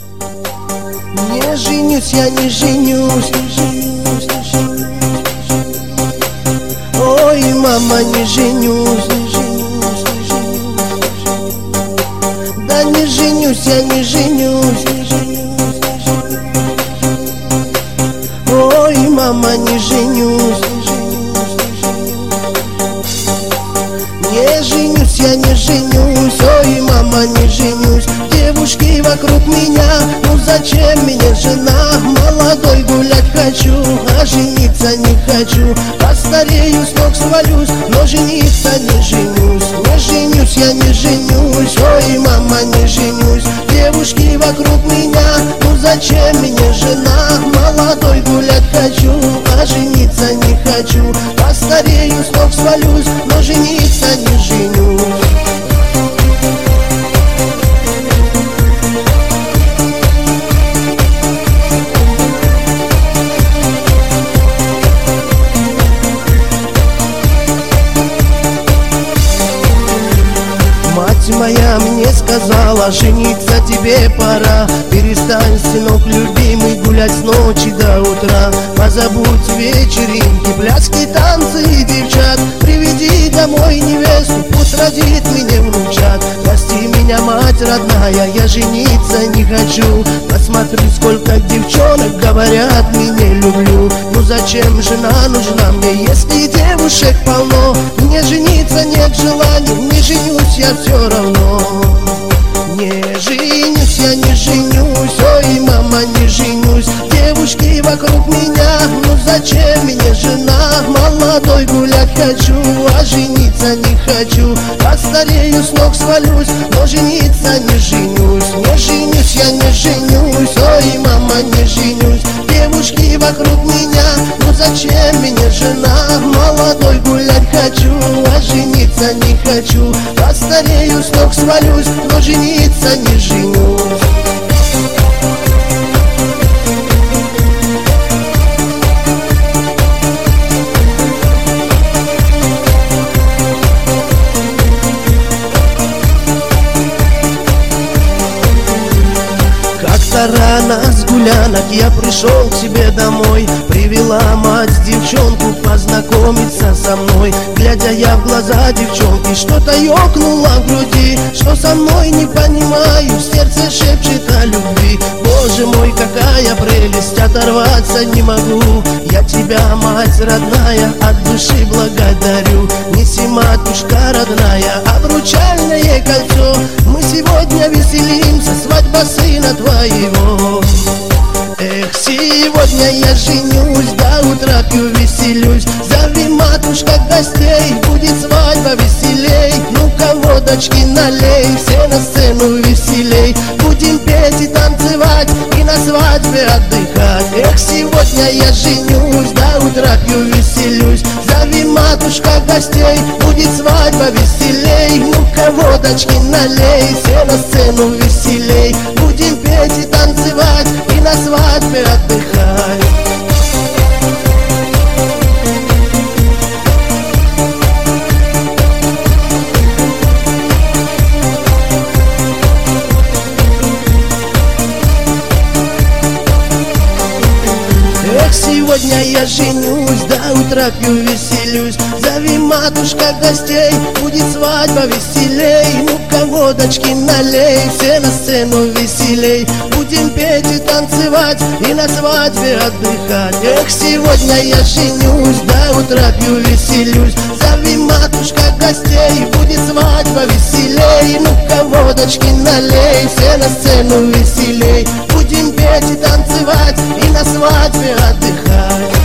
Не женюсь, я не женюсь. Ой, мама, не женюсь. Да не женюсь, я не женюсь. Ой, мама, не женюсь. Не женюсь, я не женюсь. Ой, мама, не женюсь. Девушки вокруг меня, ну зачем мне жена? Молодой гулять хочу, а жениться не хочу. Постарею, с ног свалюсь, но жениться не женюсь. Не женюсь, я не женюсь. Ой, мама, не женюсь. Девушки вокруг меня, ну зачем мне жена? Молодой гулять хочу, а жениться не хочу. Постарею, с ног свалюсь, но жениться не женюсь. Мать моя мне сказала, жениться тебе пора. Перестань, сынок любимый, гулять с ночи до утра. Позабудь вечеринки, пляски, танцы и девчат. Приведи домой невесту, пусть родит мне внучат. Прости меня, мать родная, я жениться не хочу. Посмотри, сколько девчонок говорят, меня люблю. Ну зачем жена нужна мне, если девушек полно? Мне жениться нет желания, не женюсь я все равно. Не женюсь, я не женюсь. Ой, мама, не женюсь. Девушки вокруг меня, ну зачем мне жена? Молодой гулять хочу, а жениться не хочу. Постарею, с ног свалюсь, но жениться не женюсь. Не женюсь, я не женюсь. Ой, мама, не женюсь. Девушки вокруг меня, ну зачем мне жена? Молодой гулять хочу, а жениться не хочу. Постарею, с ног свалюсь, но жениться не женюсь. Рано с гулянок я пришел к себе домой. Привела мать девчонку познакомиться со мной. Глядя я в глаза девчонки, что-то ёкнуло в груди. Что со мной не понимаю, сердце шепчет о любви. Боже мой, какая прелесть, оторваться не могу. Я тебя, мать родная, от души благодарю. Неси, матушка родная, обручальное кольцо. Мы сегодня веселимся, свадьба сына твоего. Эх, сегодня я женюсь, до утра пью, веселюсь. Зови, матушка, гостей, будет свадьба веселей. Ну-ка, водочки налей, все на сцену веселей. Будем петь и танцевать, и на свадьбе отдыхать. Эх, сегодня я женюсь, до утра пью, веселюсь. Зови, матушка, гостей, будет свадьба веселей. Ну-ка, водочки налей, все на сцену веселей. Будем петь и танцевать, и на свадьбе отдыхать. Эх, сегодня я женюсь, до утра пью, веселюсь. Зови, матушка, гостей, будет свадьба веселей. Ну-ка, водочки налей, все на сцену веселей. Будем петь и танцевать, и на свадьбе отдыхать. Эх, сегодня я женюсь, до утра пью, веселюсь. Зови, матушка, гостей, будет свадьба веселей. Ну-ка, водочки налей, все на сцену веселей. Будем петь и танцевать, и на свадьбе отдыхать.